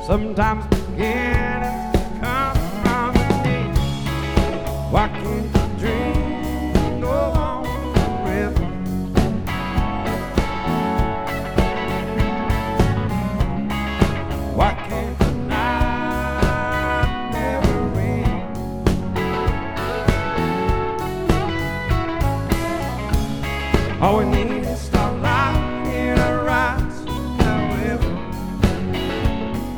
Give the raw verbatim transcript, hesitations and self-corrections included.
Sometimes beginnings come from the knee. Why can't the dream go on forever? Why can't the night never end? All we need